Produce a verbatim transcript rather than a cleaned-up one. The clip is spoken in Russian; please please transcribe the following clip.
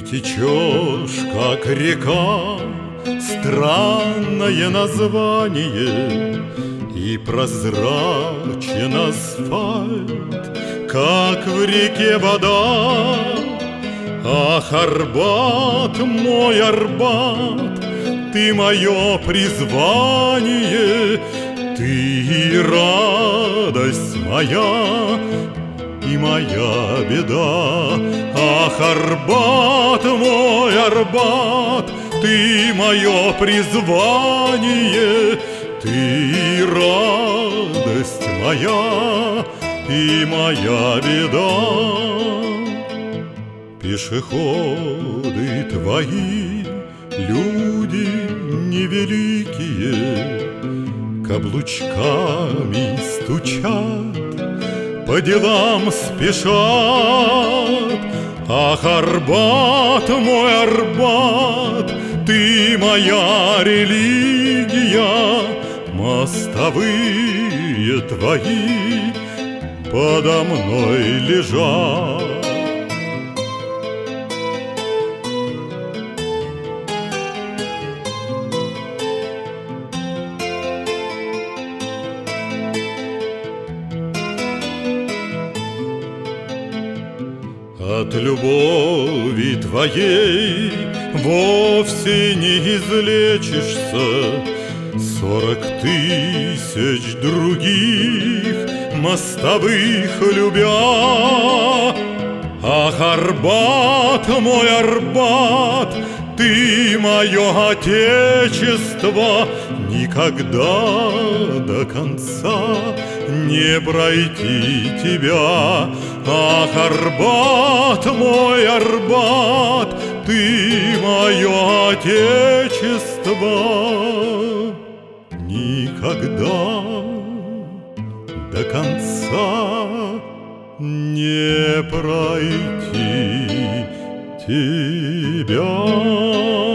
течешь, как река, странное название, и прозрачен асфальт, как в реке вода. Ах, Арбат, мой Арбат, ты мое призвание, ты и радость моя, и моя беда. Ах, Арбат, мой Арбат, ты мое призвание, ты и радость моя, и моя беда. Пешеходы твои, люди невеликие, каблучками стучат, по делам спешат. Ах, Арбат, мой Арбат, ты моя религия, мостовые твои подо мной лежат. От любови твоей вовсе не излечишься, сорок тысяч других мостовых любя. Ах, Арбат, мой Арбат, ты мое отечество, никогда до конца не пройти тебя. Ах, Арбат, мой Арбат, ты мое отечество, никогда до конца не пройти тебя.